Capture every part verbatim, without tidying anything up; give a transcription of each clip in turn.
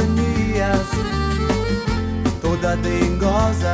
manias, toda dengosa,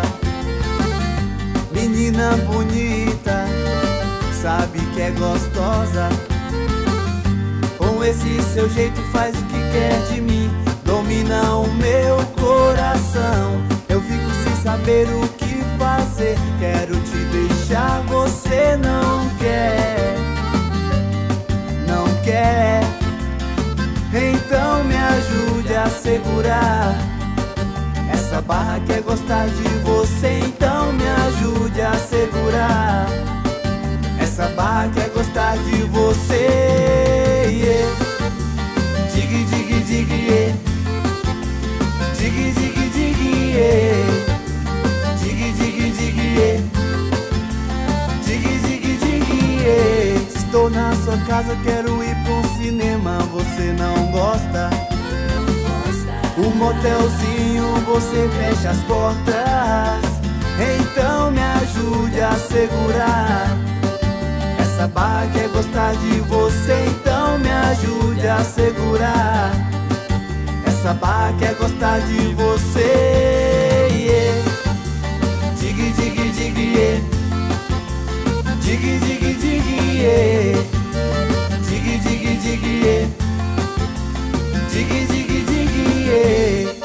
menina bonita, sabe que é gostosa. Com esse seu jeito faz o que quer de mim, domina o meu coração. Eu fico sem saber o que fazer, quero te deixar, você não quer, não quer. Então me ajude a segurar essa barra que é gostar de você. Então me ajude a segurar essa barra que é gostar de você. Yeah. Dig, dig, dig, yeah. Dig, dig, dig, yeah. Dig, dig, dig, yeah. Dig, dig, dig, yeah. Estou na sua casa, quero ir pra um cinema, você não gosta? O motelzinho, você fecha as portas. Então me ajude a segurar essa barra que é gostar de você. Então me ajude a segurar essa barra que é gostar de você. Yeah. Dig, dig, dig, yeah. Dig, dig, dig, yeah. Dig, dig, dig, yeah. Dig, dig, dig, yeah.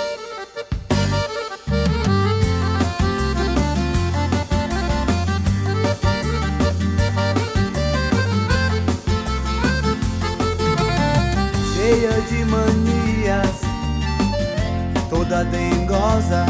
Cheia de manias, toda dengosa,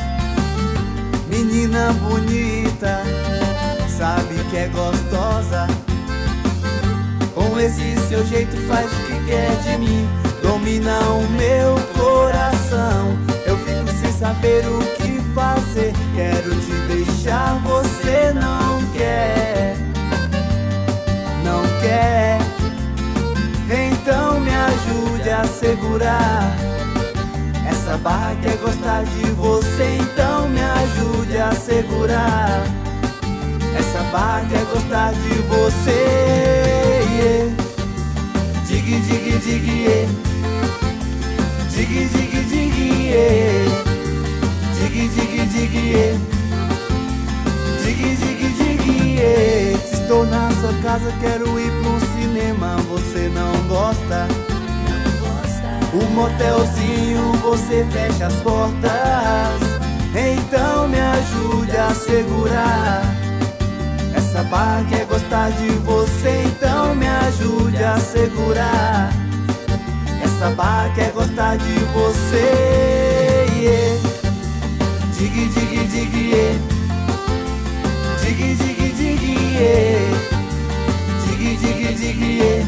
menina bonita, sabe que é gostosa. Com esse seu jeito faz o que quer de mim, domina o meu coração. Eu fico sem saber o que fazer, quero te deixar, você não quer, não quer. Então me ajude a segurar essa barra que é gostar de você. Então me ajude a segurar essa barra que é gostar de você. Yeah. Dig, dig, dig, yeah. Dig, dig, dig, yeah. Dig, dig, dig, yeah. Dig, dig, dig, yeah. Estou na sua casa, quero ir pra um cinema, você não gosta? O motelzinho, você fecha as portas. Então me ajude a segurar essa barra que é gostar de você. Então me ajude a segurar essa barra que é gostar de você. Yeah. Dig, dig, dig, yeah. Dig, dig, dig, yeah. Dig, dig, dig, yeah.